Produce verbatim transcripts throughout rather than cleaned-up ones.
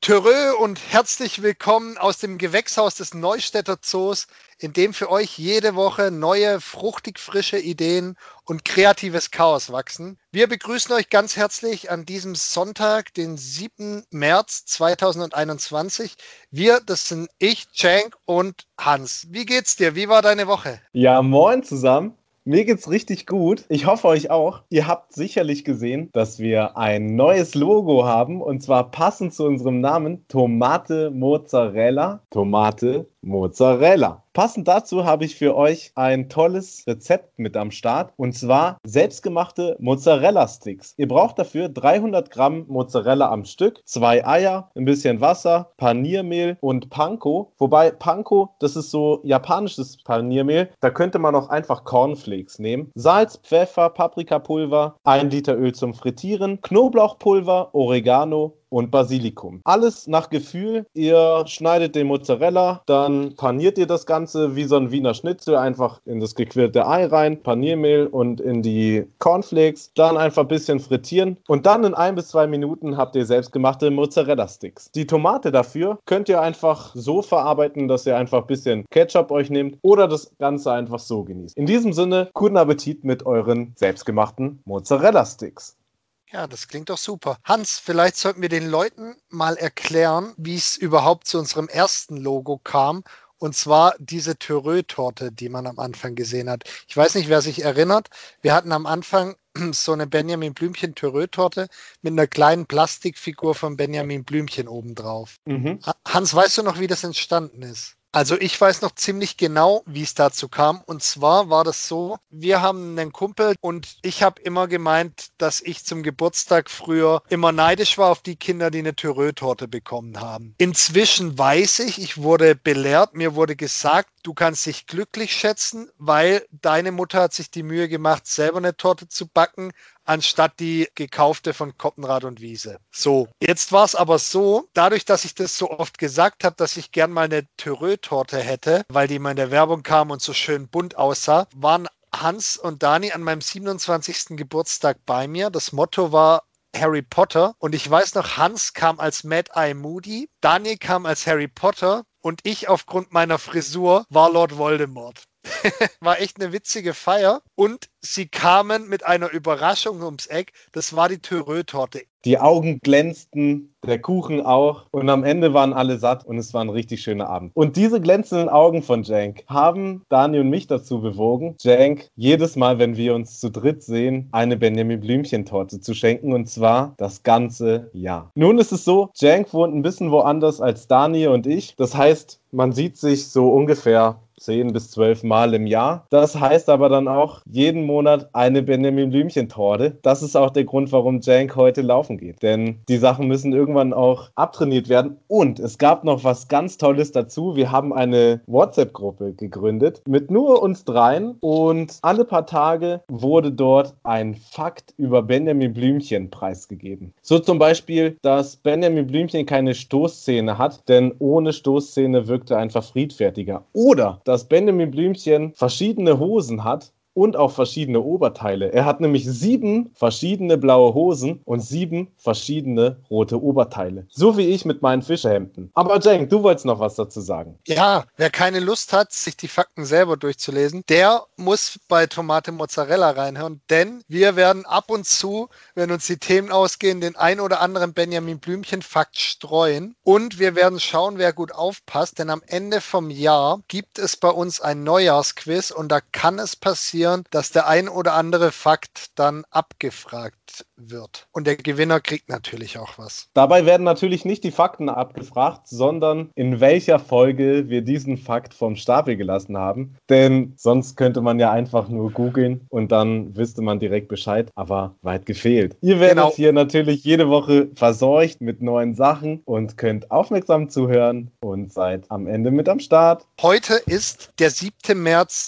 Törö und herzlich willkommen aus dem Gewächshaus des Neustädter Zoos, in dem für euch jede Woche neue, fruchtig frische Ideen und kreatives Chaos wachsen. Wir begrüßen euch ganz herzlich an diesem Sonntag, den siebten März zweitausendeinundzwanzig. Wir, das sind ich, Cenk und Hans. Wie geht's dir? Wie war deine Woche? Ja, moin zusammen. Mir geht's richtig gut. Ich hoffe euch auch. Ihr habt sicherlich gesehen, dass wir ein neues Logo haben und zwar passend zu unserem Namen Tomate Mozzarella. Tomate Mozzarella. Passend dazu habe ich für euch ein tolles Rezept mit am Start und zwar selbstgemachte Mozzarella-Sticks. Ihr braucht dafür dreihundert Gramm Mozzarella am Stück, zwei Eier, ein bisschen Wasser, Paniermehl und Panko. Wobei Panko, das ist so japanisches Paniermehl, da könnte man auch einfach Cornflakes nehmen. Salz, Pfeffer, Paprikapulver, ein Liter Öl zum Frittieren, Knoblauchpulver, Oregano und Basilikum. Alles nach Gefühl. Ihr schneidet den Mozzarella, dann paniert ihr das Ganze wie so ein Wiener Schnitzel, einfach in das gequirlte Ei rein, Paniermehl und in die Cornflakes, dann einfach ein bisschen frittieren und dann in ein bis zwei Minuten habt ihr selbstgemachte Mozzarella-Sticks. Die Tomate dafür könnt ihr einfach so verarbeiten, dass ihr einfach ein bisschen Ketchup euch nehmt oder das Ganze einfach so genießt. In diesem Sinne, guten Appetit mit euren selbstgemachten Mozzarella-Sticks. Ja, das klingt doch super. Hans, vielleicht sollten wir den Leuten mal erklären, wie es überhaupt zu unserem ersten Logo kam. Und zwar diese Törö-Torte, die man am Anfang gesehen hat. Ich weiß nicht, wer sich erinnert. Wir hatten am Anfang so eine Benjamin Blümchen Törö-Torte mit einer kleinen Plastikfigur von Benjamin Blümchen obendrauf. Mhm. Hans, weißt du noch, wie das entstanden ist? Also ich weiß noch ziemlich genau, wie es dazu kam. Und zwar war das so, wir haben einen Kumpel und ich habe immer gemeint, dass ich zum Geburtstag früher immer neidisch war auf die Kinder, die eine Törö-Torte bekommen haben. Inzwischen weiß ich, ich wurde belehrt, mir wurde gesagt, du kannst dich glücklich schätzen, weil deine Mutter hat sich die Mühe gemacht, selber eine Torte zu backen, anstatt die gekaufte von Koppenrad und Wiese. So, jetzt war es aber so, dadurch, dass ich das so oft gesagt habe, dass ich gern mal eine Törö-Torte hätte, weil die mal in der Werbung kam und so schön bunt aussah, waren Hans und Dani an meinem siebenundzwanzigsten Geburtstag bei mir. Das Motto war Harry Potter und ich weiß noch, Hans kam als Mad-Eye Moody, Dani kam als Harry Potter und ich aufgrund meiner Frisur war Lord Voldemort. War echt eine witzige Feier und sie kamen mit einer Überraschung ums Eck. Das war die Törö-Torte. Die Augen glänzten, der Kuchen auch und am Ende waren alle satt und es war ein richtig schöner Abend. Und diese glänzenden Augen von Cenk haben Dani und mich dazu bewogen, Cenk jedes Mal, wenn wir uns zu dritt sehen, eine Benjamin Blümchen-Torte zu schenken und zwar das ganze Jahr. Nun ist es so, Cenk wohnt ein bisschen woanders als Dani und ich. Das heißt, man sieht sich so ungefähr zehn bis zwölf Mal im Jahr. Das heißt aber dann auch jeden Monat eine Benjamin Blümchen-Torte. Das ist auch der Grund, warum Cenk heute laufen geht. Denn die Sachen müssen irgendwann auch abtrainiert werden. Und es gab noch was ganz Tolles dazu. Wir haben eine WhatsApp-Gruppe gegründet mit nur uns dreien und alle paar Tage wurde dort ein Fakt über Benjamin Blümchen preisgegeben. So zum Beispiel, dass Benjamin Blümchen keine Stoßzähne hat, denn ohne Stoßzähne wirkt er einfach friedfertiger. Oder dass Benjamin Blümchen verschiedene Hosen hat und auch verschiedene Oberteile. Er hat nämlich sieben verschiedene blaue Hosen und sieben verschiedene rote Oberteile. So wie ich mit meinen Fischerhemden. Aber Cenk, du wolltest noch was dazu sagen. Ja, wer keine Lust hat, sich die Fakten selber durchzulesen, der muss bei Tomate Mozzarella reinhören, denn wir werden ab und zu, wenn uns die Themen ausgehen, den ein oder anderen Benjamin Blümchen-Fakt streuen und wir werden schauen, wer gut aufpasst, denn am Ende vom Jahr gibt es bei uns ein Neujahrsquiz und da kann es passieren, dass der ein oder andere Fakt dann abgefragt wird. Und der Gewinner kriegt natürlich auch was. Dabei werden natürlich nicht die Fakten abgefragt, sondern in welcher Folge wir diesen Fakt vom Stapel gelassen haben. Denn sonst könnte man ja einfach nur googeln und dann wüsste man direkt Bescheid. Aber weit gefehlt. Ihr werdet Genau. hier natürlich jede Woche verseucht mit neuen Sachen und könnt aufmerksam zuhören und seid am Ende mit am Start. Heute ist der siebte März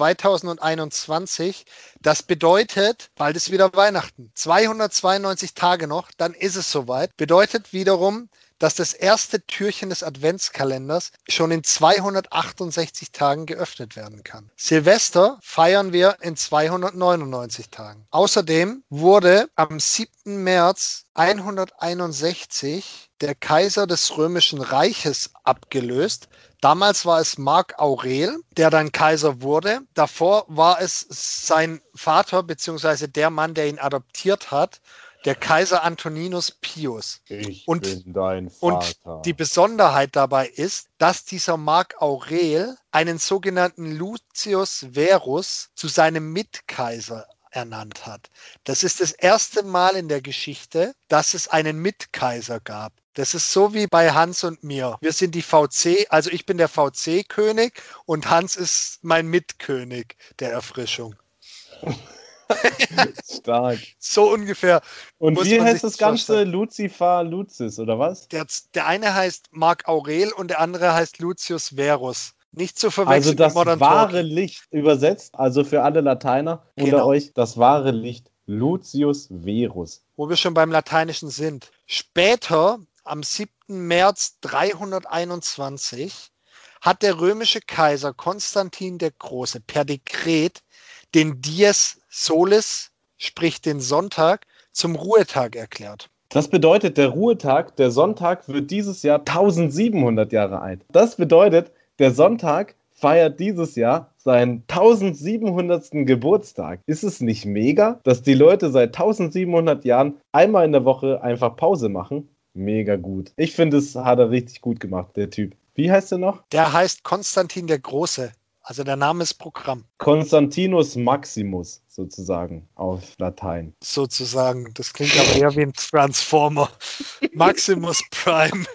zweitausendeinundzwanzig. Das bedeutet, bald ist wieder Weihnachten. zweihundertzweiundneunzig Tage noch, dann ist es soweit. Bedeutet wiederum, dass das erste Türchen des Adventskalenders schon in zweihundertachtundsechzig Tagen geöffnet werden kann. Silvester feiern wir in zweihundertneunundneunzig Tagen. Außerdem wurde am siebten März hunderteinundsechzig der Kaiser des Römischen Reiches abgelöst. Damals war es Mark Aurel, der dann Kaiser wurde. Davor war es sein Vater, beziehungsweise der Mann, der ihn adoptiert hat, der Kaiser Antoninus Pius. Ich und, bin dein und Vater. die Besonderheit dabei ist, dass dieser Mark Aurel einen sogenannten Lucius Verus zu seinem Mitkaiser ernannt hat. Das ist das erste Mal in der Geschichte, dass es einen Mitkaiser gab. Das ist so wie bei Hans und mir. Wir sind die V C, also ich bin der V C-König und Hans ist mein Mitkönig der Erfrischung. Stark. So ungefähr. Und muss wie man heißt sich das das Ganze? vorstellen. Lucifer Lucis, oder was? Der, der eine heißt Mark Aurel und der andere heißt Lucius Verus. Nicht zu Also verwechseln das mit Modern wahre Talking. Licht übersetzt, also für alle Lateiner unter Genau. euch, das wahre Licht, Lucius Verus. Wo wir schon beim Lateinischen sind. Später, am siebten März dreihunderteinundzwanzig, hat der römische Kaiser Konstantin der Große per Dekret den Dies Solis, sprich den Sonntag, zum Ruhetag erklärt. Das bedeutet, der Ruhetag, der Sonntag, wird dieses Jahr tausendsiebenhundert Jahre alt. Das bedeutet, der Sonntag feiert dieses Jahr seinen tausendsiebenhundertsten Geburtstag. Ist es nicht mega, dass die Leute seit tausendsiebenhundert Jahren einmal in der Woche einfach Pause machen? Mega gut. Ich finde, es hat er richtig gut gemacht, der Typ. Wie heißt er noch? Der heißt Konstantin der Große. Also der Name ist Programm. Constantinus Maximus, sozusagen, auf Latein. Sozusagen. Das klingt aber eher wie ein Transformer. Maximus Prime.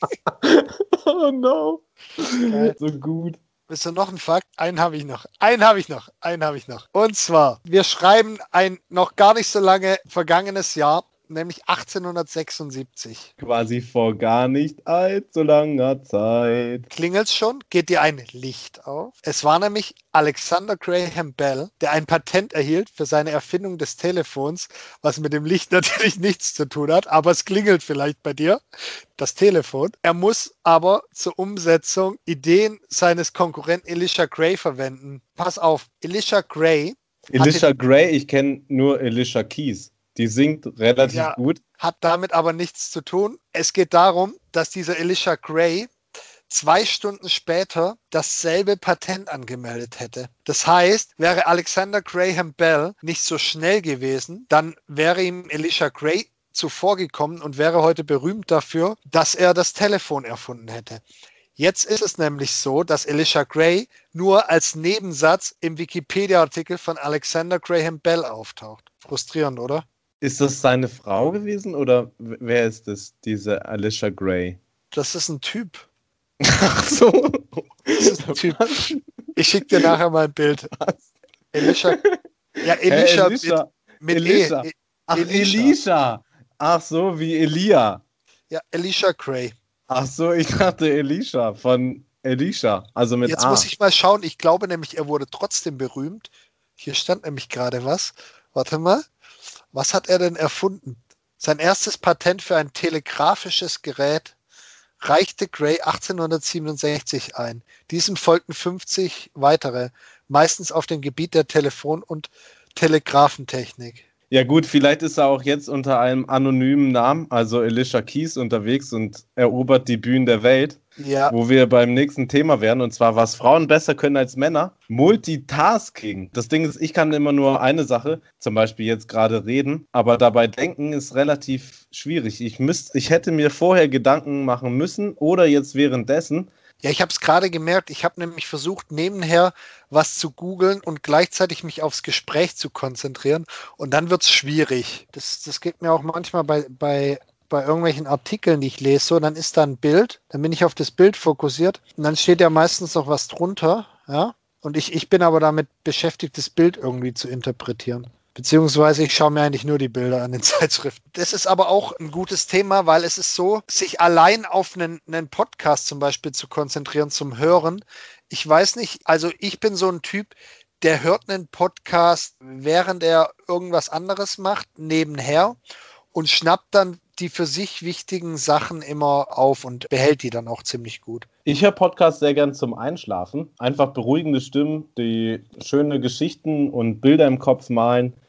Oh no. Geil. So gut. Willst du noch einen Fakt? Einen habe ich noch. Einen habe ich noch. Einen habe ich noch. Und zwar, wir schreiben ein noch gar nicht so lange vergangenes Jahr, nämlich achtzehnhundertsechsundsiebzig. Quasi vor gar nicht allzu langer Zeit. Klingelt's schon? Geht dir ein Licht auf? Es war nämlich Alexander Graham Bell, der ein Patent erhielt für seine Erfindung des Telefons, was mit dem Licht natürlich nichts zu tun hat, aber es klingelt vielleicht bei dir, das Telefon. Er muss aber zur Umsetzung Ideen seines Konkurrenten Elisha Gray verwenden. Pass auf, Elisha Gray Elisha Gray, ich kenne nur Elisha Keys. Die singt relativ Ja. gut. hat damit aber nichts zu tun. Es geht darum, dass dieser Elisha Gray zwei Stunden später dasselbe Patent angemeldet hätte. Das heißt, wäre Alexander Graham Bell nicht so schnell gewesen, dann wäre ihm Elisha Gray zuvorgekommen und wäre heute berühmt dafür, dass er das Telefon erfunden hätte. Jetzt ist es nämlich so, dass Elisha Gray nur als Nebensatz im Wikipedia-Artikel von Alexander Graham Bell auftaucht. Frustrierend, oder? Ist das seine Frau gewesen oder w- wer ist das, diese Alicia Gray? Das ist ein Typ. Ach so. Das ist ein Typ. Ich schicke dir nachher mal ein Bild. Elisha. Ja, Elisha, Äh, Elisha. mit, mit Elisha. E. E- Ach, Elisha. Elisha. Ach so, wie Elia. Ja, Elisha Gray. Ach so, ich dachte Elisha von Elisha, also mit Jetzt A. muss ich mal schauen. Ich glaube nämlich, er wurde trotzdem berühmt. Hier stand nämlich gerade was. Warte mal. Was hat er denn erfunden? Sein erstes Patent für ein telegrafisches Gerät reichte Gray achtzehnhundertsiebenundsechzig ein. Diesem folgten fünfzig weitere, meistens auf dem Gebiet der Telefon- und Telegrafentechnik. Ja gut, vielleicht ist er auch jetzt unter einem anonymen Namen, also Elisha Keys, unterwegs und erobert die Bühnen der Welt, Ja, wo wir beim nächsten Thema wären, und zwar, was Frauen besser können als Männer. Multitasking. Das Ding ist, ich kann immer nur eine Sache, zum Beispiel jetzt gerade reden, aber dabei denken ist relativ schwierig. Ich, müsst, ich hätte mir vorher Gedanken machen müssen oder jetzt währenddessen. ja, ich habe es gerade gemerkt. Ich habe nämlich versucht, nebenher was zu googeln und gleichzeitig mich aufs Gespräch zu konzentrieren. Und dann wird es schwierig. Das, das geht mir auch manchmal bei, bei, bei irgendwelchen Artikeln, die ich lese. So, dann ist da ein Bild, dann bin ich auf das Bild fokussiert und dann steht ja meistens noch was drunter. Ja? Und ich, ich bin aber damit beschäftigt, das Bild irgendwie zu interpretieren. Beziehungsweise ich schaue mir eigentlich nur die Bilder an den Zeitschriften. Das ist aber auch ein gutes Thema, weil es ist so, sich allein auf einen, einen Podcast zum Beispiel zu konzentrieren, zum Hören. Ich weiß nicht, also ich bin so ein Typ, der hört einen Podcast, während er irgendwas anderes macht, nebenher und schnappt dann die für sich wichtigen Sachen immer auf und behält die dann auch ziemlich gut. Ich höre Podcasts sehr gern zum Einschlafen. Einfach beruhigende Stimmen, die schöne Geschichten und Bilder im Kopf malen.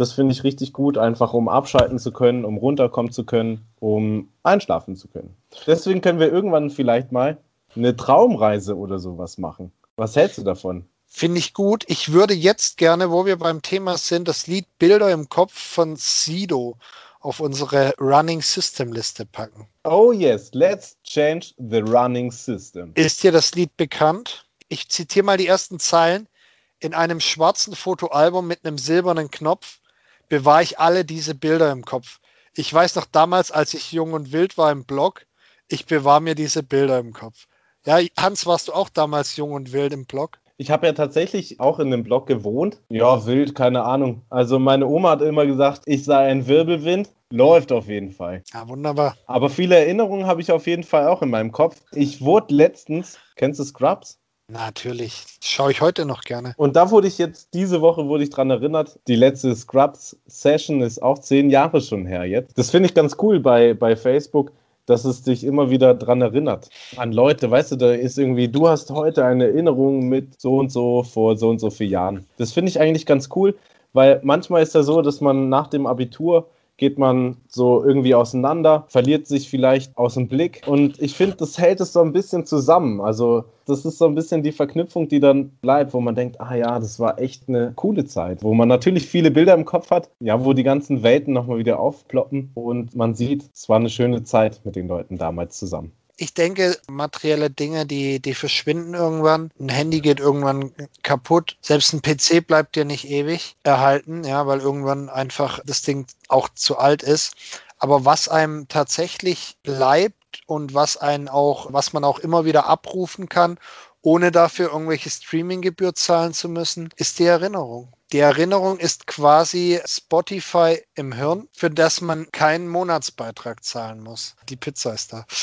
Das finde ich richtig gut, einfach um abschalten zu können, um runterkommen zu können, um einschlafen zu können. Deswegen können wir irgendwann vielleicht mal eine Traumreise oder sowas machen. Was hältst du davon? Finde ich gut. Ich würde jetzt gerne, wo wir beim Thema sind, das Lied Bilder im Kopf von Sido auf unsere Running System Liste packen. Oh yes, let's change the running system. Ist dir das Lied bekannt? Ich zitiere mal die ersten Zeilen. In einem schwarzen Fotoalbum mit einem silbernen Knopf bewahre ich alle diese Bilder im Kopf. Ich weiß noch damals, als ich jung und wild war im Blog, ich bewahre mir diese Bilder im Kopf. Ja, Hans, warst du auch damals jung und wild im Blog? Ich habe ja tatsächlich auch in dem Blog gewohnt. Ja, wild, keine Ahnung. Also meine Oma hat immer gesagt, ich sei ein Wirbelwind. Läuft auf jeden Fall. Ja, wunderbar. Aber viele Erinnerungen habe ich auf jeden Fall auch in meinem Kopf. Ich wurde letztens, kennst du Scrubs? Natürlich. Schaue ich heute noch gerne. Und da wurde ich jetzt, diese Woche wurde ich dran erinnert, die letzte Scrubs-Session ist auch zehn Jahre schon her jetzt. Das finde ich ganz cool bei, bei Facebook, dass es dich immer wieder dran erinnert. An Leute, weißt du, da ist irgendwie, du hast heute eine Erinnerung mit so und so vor so und so vielen Jahren. Das finde ich eigentlich ganz cool, weil manchmal ist ja so, dass man nach dem Abitur geht man so irgendwie auseinander, verliert sich vielleicht aus dem Blick. Und ich finde, das hält es so ein bisschen zusammen. Also das ist so ein bisschen die Verknüpfung, die dann bleibt, wo man denkt, ah ja, das war echt eine coole Zeit. Wo man natürlich viele Bilder im Kopf hat, ja, wo die ganzen Welten nochmal wieder aufploppen und man sieht, es war eine schöne Zeit mit den Leuten damals zusammen. Ich denke, materielle Dinge, die, die verschwinden irgendwann. Ein Handy geht irgendwann kaputt. Selbst ein P C bleibt dir nicht ewig erhalten, ja, weil irgendwann einfach das Ding auch zu alt ist. Aber was einem tatsächlich bleibt und was einen auch, was man auch immer wieder abrufen kann, ohne dafür irgendwelche Streaminggebühr zahlen zu müssen, ist die Erinnerung. Die Erinnerung ist quasi Spotify im Hirn, für das man keinen Monatsbeitrag zahlen muss. Die Pizza ist da.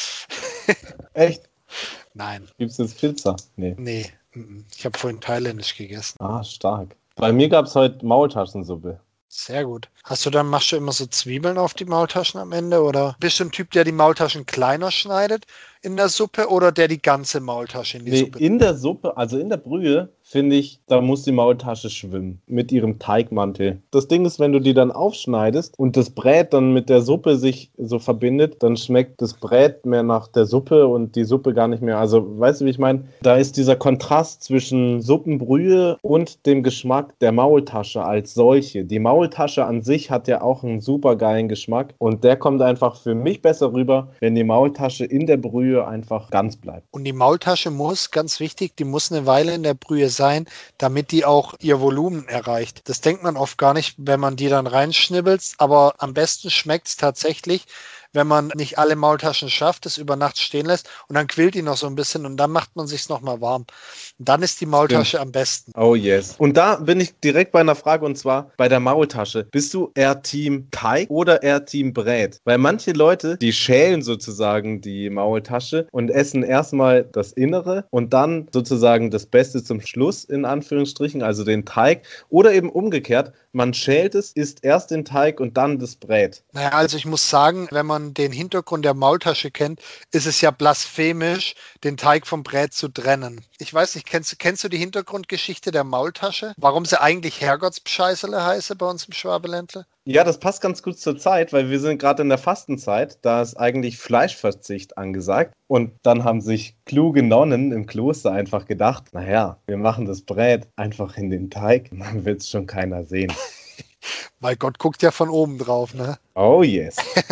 Echt? Nein. Gibt es jetzt Pizza? Nee. Nee, ich habe vorhin thailändisch gegessen. Ah, stark. Bei mir gab es heute Maultaschensuppe. Sehr gut. Hast du dann, machst du immer so Zwiebeln auf die Maultaschen am Ende? Oder bist du ein Typ, der die Maultaschen kleiner schneidet in der Suppe oder der die ganze Maultasche in die Nee, Suppe? in der Suppe, also in der Brühe, finde ich, da muss die Maultasche schwimmen mit ihrem Teigmantel. Das Ding ist, wenn du die dann aufschneidest und das Brät dann mit der Suppe sich so verbindet, dann schmeckt das Brät mehr nach der Suppe und die Suppe gar nicht mehr. Also, weißt du, wie ich meine? Da ist dieser Kontrast zwischen Suppenbrühe und dem Geschmack der Maultasche als solche. Die Maultasche an sich hat ja auch einen super geilen Geschmack und der kommt einfach für mich besser rüber, wenn die Maultasche in der Brühe einfach ganz bleibt. Und die Maultasche muss, ganz wichtig, die muss eine Weile in der Brühe sein, damit die auch ihr Volumen erreicht. Das denkt man oft gar nicht, wenn man die dann reinschnibbelt, aber am besten schmeckt es tatsächlich, wenn man nicht alle Maultaschen schafft, es über Nacht stehen lässt und dann quillt die noch so ein bisschen und dann macht man sich's nochmal warm. Und dann ist die Maultasche Stimmt. am besten. Oh yes. Und da bin ich direkt bei einer Frage und zwar bei der Maultasche. Bist du eher Team Teig oder eher Team Brät? Weil manche Leute, die schälen sozusagen die Maultasche und essen erstmal das Innere und dann sozusagen das Beste zum Schluss in Anführungsstrichen, also den Teig. Oder eben umgekehrt, man schält es, isst erst den Teig und dann das Brät. Naja, also ich muss sagen, wenn man den Hintergrund der Maultasche kennt, ist es ja blasphemisch, den Teig vom Brät zu trennen. Ich weiß nicht, kennst, kennst du die Hintergrundgeschichte der Maultasche? Warum sie eigentlich Herrgottsbescheißerle heiße bei uns im Schwabeländle? Ja, das passt ganz gut zur Zeit, weil wir sind gerade in der Fastenzeit, da ist eigentlich Fleischverzicht angesagt. Und dann haben sich kluge Nonnen im Kloster einfach gedacht, naja, wir machen das Brät einfach in den Teig, dann wird es schon keiner sehen. Weil Gott guckt ja von oben drauf, ne? Oh yes.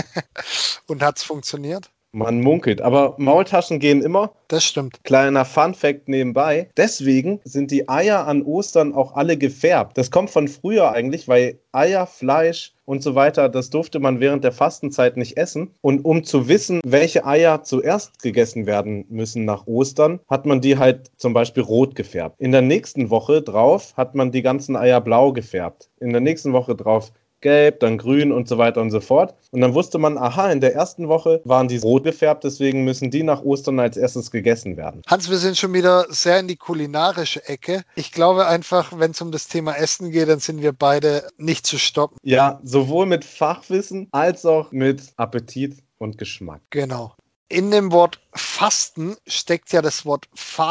Und hat's funktioniert? Man munkelt, aber Maultaschen gehen immer. Das stimmt. Kleiner Fun-Fact nebenbei. Deswegen sind die Eier an Ostern auch alle gefärbt. Das kommt von früher eigentlich, weil Eier, Fleisch und so weiter, das durfte man während der Fastenzeit nicht essen. Und um zu wissen, welche Eier zuerst gegessen werden müssen nach Ostern, hat man die halt zum Beispiel rot gefärbt. In der nächsten Woche drauf hat man die ganzen Eier blau gefärbt. In der nächsten Woche drauf gelb, dann grün und so weiter und so fort. Und dann wusste man, aha, in der ersten Woche waren die rot gefärbt, deswegen müssen die nach Ostern als erstes gegessen werden. Hans, wir sind schon wieder sehr in die kulinarische Ecke. Ich glaube einfach, wenn es um das Thema Essen geht, dann sind wir beide nicht zu stoppen. Ja, sowohl mit Fachwissen als auch mit Appetit und Geschmack. Genau. In dem Wort Fasten steckt ja das Wort Fast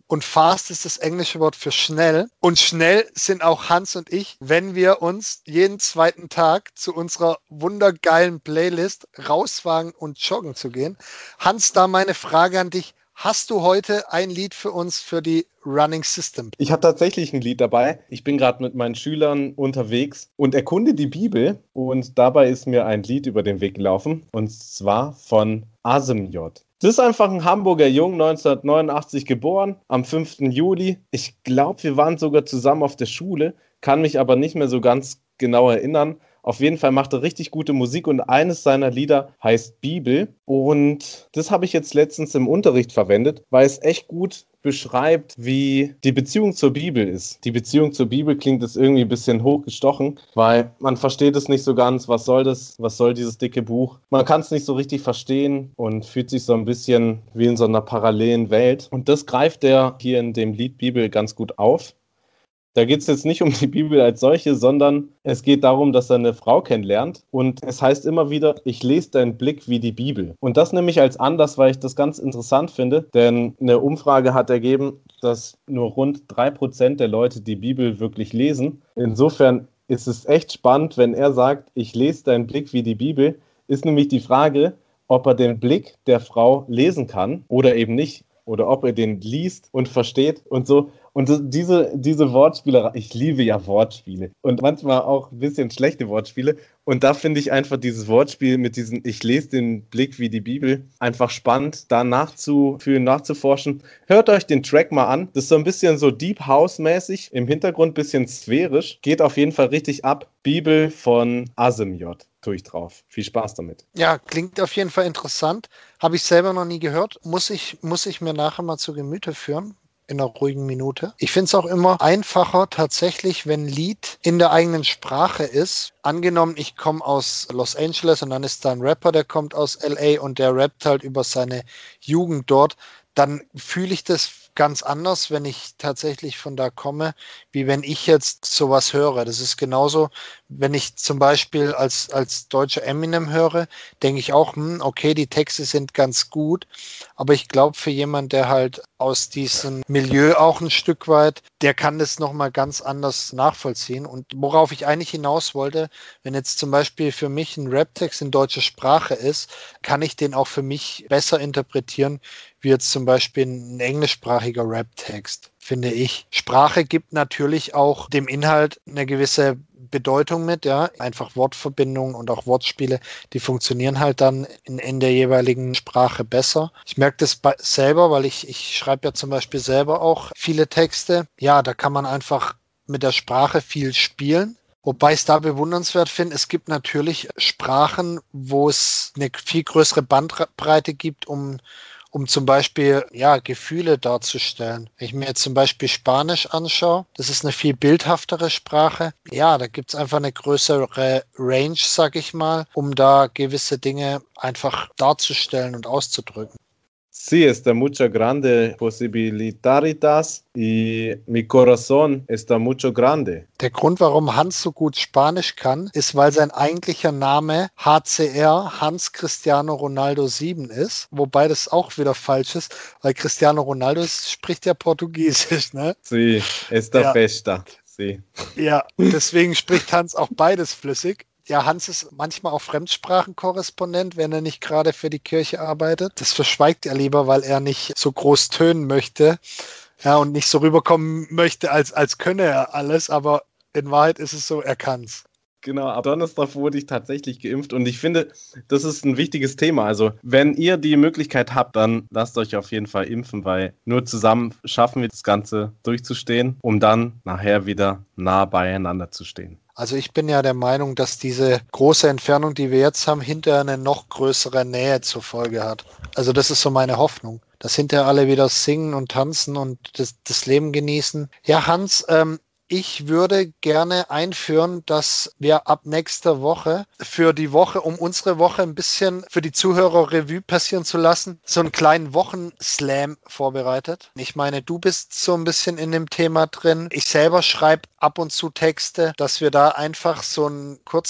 Und fast ist das englische Wort für schnell. Und schnell sind auch Hans und ich, wenn wir uns jeden zweiten Tag zu unserer wundergeilen Playlist rauswagen und joggen zu gehen. Hans, da meine Frage an dich. Hast du heute ein Lied für uns für die Running System? Ich habe tatsächlich ein Lied dabei. Ich bin gerade mit meinen Schülern unterwegs und erkunde die Bibel. Und dabei ist mir ein Lied über den Weg gelaufen. Und zwar von Asemjod. Das ist einfach ein Hamburger Jung, neunzehnhundertneunundachtzig geboren, am fünften Juli. Ich glaube, wir waren sogar zusammen auf der Schule, kann mich aber nicht mehr so ganz genau erinnern. Auf jeden Fall macht er richtig gute Musik und eines seiner Lieder heißt Bibel. Und das habe ich jetzt letztens im Unterricht verwendet, weil es echt gut beschreibt, wie die Beziehung zur Bibel ist. Die Beziehung zur Bibel klingt jetzt irgendwie ein bisschen hochgestochen, weil man versteht es nicht so ganz, was soll das, was soll dieses dicke Buch. Man kann es nicht so richtig verstehen und fühlt sich so ein bisschen wie in so einer parallelen Welt. Und das greift er hier in dem Lied Bibel ganz gut auf. Da geht es jetzt nicht um die Bibel als solche, sondern es geht darum, dass er eine Frau kennenlernt. Und es heißt immer wieder, ich lese deinen Blick wie die Bibel. Und das nehme ich als Anlass, weil ich das ganz interessant finde. Denn eine Umfrage hat ergeben, dass nur rund drei Prozent der Leute die Bibel wirklich lesen. Insofern ist es echt spannend, wenn er sagt, ich lese deinen Blick wie die Bibel. Ist nämlich die Frage, ob er den Blick der Frau lesen kann oder eben nicht. Oder ob er den liest und versteht und so. Und diese, diese Wortspiele, ich liebe ja Wortspiele und manchmal auch ein bisschen schlechte Wortspiele. Und da finde ich einfach dieses Wortspiel mit diesem, ich lese den Blick wie die Bibel, einfach spannend, da nachzufühlen, nachzuforschen. Hört euch den Track mal an. Das ist so ein bisschen so Deep House-mäßig, im Hintergrund ein bisschen sphärisch. Geht auf jeden Fall richtig ab. Bibel von Asemjod. Tue ich drauf. Viel Spaß damit. Ja, klingt auf jeden Fall interessant. Habe ich selber noch nie gehört. Muss ich, muss ich mir nachher mal zu Gemüte führen. In einer ruhigen Minute. Ich finde es auch immer einfacher tatsächlich, wenn ein Lied in der eigenen Sprache ist. Angenommen, ich komme aus Los Angeles und dann ist da ein Rapper, der kommt aus L A und der rappt halt über seine Jugend dort, dann fühle ich das ganz anders, wenn ich tatsächlich von da komme, wie wenn ich jetzt sowas höre. Das ist genauso, wenn ich zum Beispiel als, als deutscher Eminem höre, denke ich auch, hm, okay, die Texte sind ganz gut, aber ich glaube, für jemanden, der halt aus diesem Milieu auch ein Stück weit, der kann das nochmal ganz anders nachvollziehen. Und worauf ich eigentlich hinaus wollte, wenn jetzt zum Beispiel für mich ein Rap-Text in deutscher Sprache ist, kann ich den auch für mich besser interpretieren, wie jetzt zum Beispiel ein englischsprachiger Rap-Text, finde ich. Sprache gibt natürlich auch dem Inhalt eine gewisse Bedeutung mit, ja, einfach Wortverbindungen und auch Wortspiele, die funktionieren halt dann in, in der jeweiligen Sprache besser. Ich merke das bei, selber, weil ich, ich schreibe ja zum Beispiel selber auch viele Texte. Ja, da kann man einfach mit der Sprache viel spielen. Wobei ich es da bewundernswert finde, es gibt natürlich Sprachen, wo es eine viel größere Bandbreite gibt, um um zum Beispiel ja, Gefühle darzustellen. Wenn ich mir jetzt zum Beispiel Spanisch anschaue, das ist eine viel bildhaftere Sprache. Ja, da gibt es einfach eine größere Range, sag ich mal, um da gewisse Dinge einfach darzustellen und auszudrücken. Sí, está mucho grande posibilidades y mi corazón está mucho grande. Der Grund, warum Hans so gut Spanisch kann, ist, weil sein eigentlicher Name H C R, Hans Cristiano Ronaldo sieben ist, wobei das auch wieder falsch ist, weil Cristiano Ronaldo spricht ja Portugiesisch, ne? Sí, esta ja. festa, sí. Ja, deswegen spricht Hans auch beides flüssig. Ja, Hans ist manchmal auch Fremdsprachenkorrespondent, wenn er nicht gerade für die Kirche arbeitet. Das verschweigt er lieber, weil er nicht so groß tönen möchte, ja, und nicht so rüberkommen möchte, als, als könne er alles. Aber in Wahrheit ist es so, er kann's. Genau, am Donnerstag wurde ich tatsächlich geimpft und ich finde, das ist ein wichtiges Thema. Also, wenn ihr die Möglichkeit habt, dann lasst euch auf jeden Fall impfen, weil nur zusammen schaffen wir das Ganze durchzustehen, um dann nachher wieder nah beieinander zu stehen. Also ich bin ja der Meinung, dass diese große Entfernung, die wir jetzt haben, hinterher eine noch größere Nähe zur Folge hat. Also das ist so meine Hoffnung, dass hinterher alle wieder singen und tanzen und das, das Leben genießen. Ja, Hans, ähm, ich würde gerne einführen, dass wir ab nächster Woche für die Woche, um unsere Woche ein bisschen für die Zuhörer Revue passieren zu lassen, so einen kleinen Wochenslam vorbereitet. Ich meine, du bist so ein bisschen in dem Thema drin. Ich selber schreibe ab und zu Texte, dass wir da einfach so einen kurzen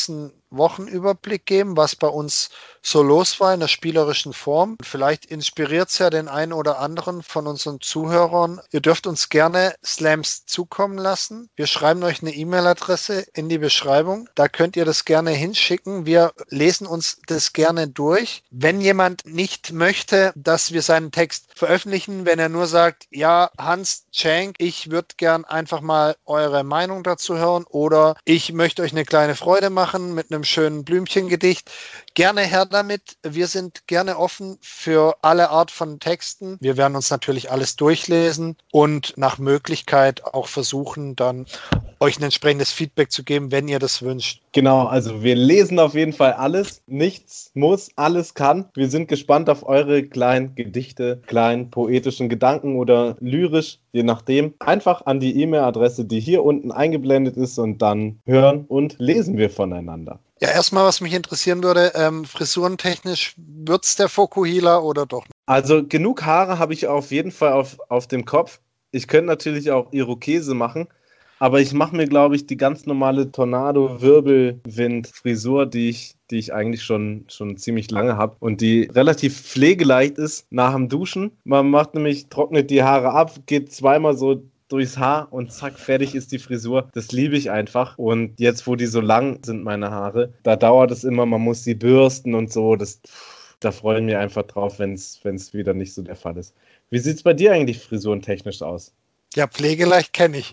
Wochenüberblick geben, was bei uns so los war in der spielerischen Form. Vielleicht inspiriert es ja den einen oder anderen von unseren Zuhörern. Ihr dürft uns gerne Slams zukommen lassen. Wir schreiben euch eine E-Mail-Adresse in die Beschreibung. Da könnt ihr das gerne hinschicken. Wir lesen uns das gerne durch. Wenn jemand nicht möchte, dass wir seinen Text veröffentlichen, wenn er nur sagt, ja, Hans, Cenk, ich würde gern einfach mal eure Meinung dazu hören oder ich möchte euch eine kleine Freude machen mit einem schönen Blümchengedicht, gerne her damit. Wir sind gerne offen für alle Art von Texten. Wir werden uns natürlich alles durchlesen und nach Möglichkeit auch versuchen, dann euch ein entsprechendes Feedback zu geben, wenn ihr das wünscht. Genau, also wir lesen auf jeden Fall alles. Nichts muss, alles kann. Wir sind gespannt auf eure kleinen Gedichte, kleinen poetischen Gedanken oder lyrisch, je nachdem. Einfach an die E-Mail-Adresse, die hier unten eingeblendet ist, und dann hören und lesen wir voneinander. Ja, erstmal, was mich interessieren würde, ähm, frisurentechnisch, wird's der Fokuhila oder doch nicht? Also genug Haare habe ich auf jeden Fall auf, auf dem Kopf. Ich könnte natürlich auch Irokese machen, aber ich mache mir, glaube ich, die ganz normale Tornado-Wirbelwind-Frisur, die ich, die ich eigentlich schon, schon ziemlich lange habe und die relativ pflegeleicht ist nach dem Duschen. Man macht nämlich, trocknet die Haare ab, geht zweimal so durchs Haar und zack, fertig ist die Frisur. Das liebe ich einfach. Und jetzt, wo die so lang sind, meine Haare, da dauert es immer, man muss sie bürsten und so. Das, da freue ich mich einfach drauf, wenn es wieder nicht so der Fall ist. Wie sieht es bei dir eigentlich frisurentechnisch aus? Ja, pflegeleicht kenne ich.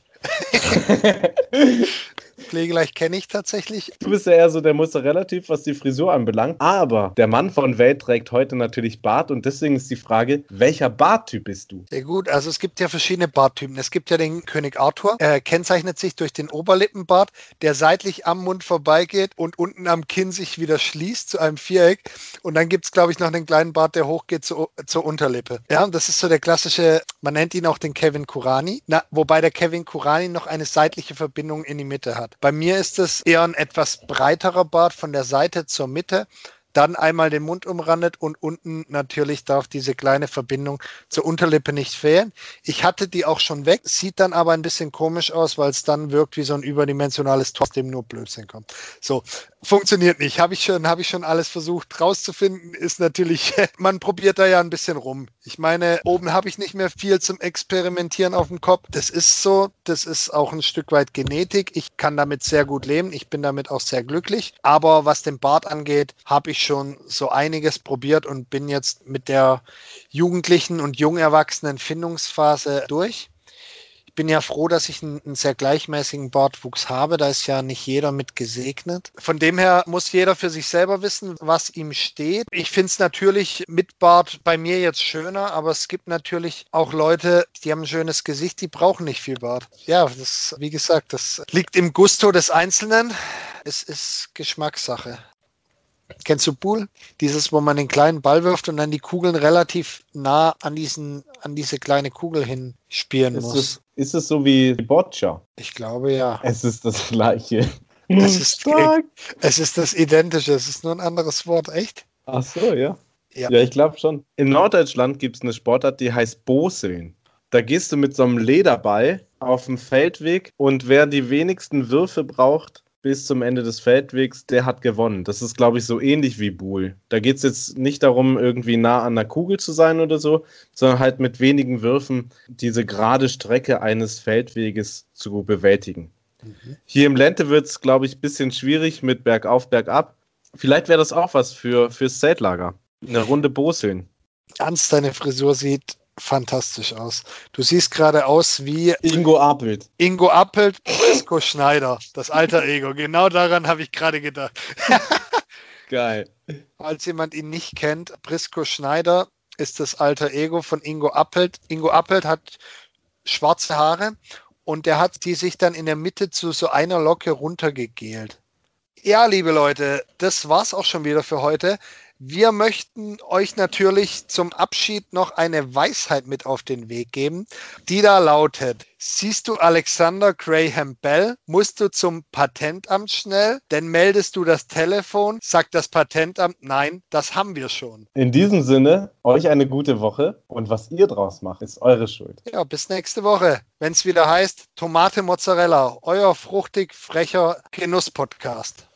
Pflegeleicht kenne ich tatsächlich. Du bist ja eher so der Muster-Relativ, was die Frisur anbelangt. Aber der Mann von Welt trägt heute natürlich Bart und deswegen ist die Frage, welcher Barttyp bist du? Sehr gut, also es gibt ja verschiedene Barttypen. Es gibt ja den König Arthur. Er kennzeichnet sich durch den Oberlippenbart, der seitlich am Mund vorbeigeht und unten am Kinn sich wieder schließt zu einem Viereck. Und dann gibt es, glaube ich, noch einen kleinen Bart, der hochgeht zu, zur Unterlippe. Ja, und das ist so der klassische, man nennt ihn auch den Kevin Kurani. Na, wobei der Kevin Kurani noch eine seitliche Verbindung in die Mitte hat. Bei mir ist es eher ein etwas breiterer Bart von der Seite zur Mitte, dann einmal den Mund umrandet und unten natürlich darf diese kleine Verbindung zur Unterlippe nicht fehlen. Ich hatte die auch schon weg, sieht dann aber ein bisschen komisch aus, weil es dann wirkt wie so ein überdimensionales Tor, aus dem nur Blödsinn kommt. So, funktioniert nicht. Habe ich schon, habe ich schon alles versucht rauszufinden, ist natürlich, man probiert da ja ein bisschen rum. Ich meine, oben habe ich nicht mehr viel zum Experimentieren auf dem Kopf. Das ist so, das ist auch ein Stück weit Genetik. Ich kann damit sehr gut leben. Ich bin damit auch sehr glücklich. Aber was den Bart angeht, habe ich schon so einiges probiert und bin jetzt mit der jugendlichen und jung erwachsenen Findungsphase durch. Ich bin ja froh, dass ich einen, einen sehr gleichmäßigen Bartwuchs habe. Da ist ja nicht jeder mit gesegnet. Von dem her muss jeder für sich selber wissen, was ihm steht. Ich finde es natürlich mit Bart bei mir jetzt schöner, aber es gibt natürlich auch Leute, die haben ein schönes Gesicht, die brauchen nicht viel Bart. Ja, das, wie gesagt, das liegt im Gusto des Einzelnen. Es ist Geschmackssache. Kennst du Pool? Dieses, wo man den kleinen Ball wirft und dann die Kugeln relativ nah an, diesen, an diese kleine Kugel hin spielen ist muss. Es, ist es so wie Boccia? Ich glaube, ja. Es ist das Gleiche. Es ist, es ist das Identische, es ist nur ein anderes Wort, echt? Ach so, ja. Ja, ja ich glaube schon. In Norddeutschland gibt es eine Sportart, die heißt Boseln. Da gehst du mit so einem Lederball auf dem Feldweg und wer die wenigsten Würfe braucht, bis zum Ende des Feldwegs, der hat gewonnen. Das ist, glaube ich, so ähnlich wie Buhl. Da geht es jetzt nicht darum, irgendwie nah an der Kugel zu sein oder so, sondern halt mit wenigen Würfen diese gerade Strecke eines Feldweges zu bewältigen. Mhm. Hier im Lente wird es, glaube ich, ein bisschen schwierig mit Bergauf, Bergab. Vielleicht wäre das auch was für fürs Zeltlager. Eine Runde Boseln. Hans, deine Frisur sieht fantastisch aus. Du siehst gerade aus wie Ingo Appelt. Ingo Appelt, Prisco Schneider, das alter Ego. Genau daran habe ich gerade gedacht. Geil. Falls jemand ihn nicht kennt, Prisco Schneider ist das alter Ego von Ingo Appelt. Ingo Appelt hat schwarze Haare und der hat die sich dann in der Mitte zu so einer Locke runtergegelt. Ja, liebe Leute, das war's auch schon wieder für heute. Wir möchten euch natürlich zum Abschied noch eine Weisheit mit auf den Weg geben, die da lautet: Siehst du Alexander Graham Bell, musst du zum Patentamt schnell, denn meldest du das Telefon, sagt das Patentamt, nein, das haben wir schon. In diesem Sinne, euch eine gute Woche und was ihr draus macht, ist eure Schuld. Ja, bis nächste Woche, wenn es wieder heißt Tomate Mozzarella, euer fruchtig frecher Genuss-Podcast.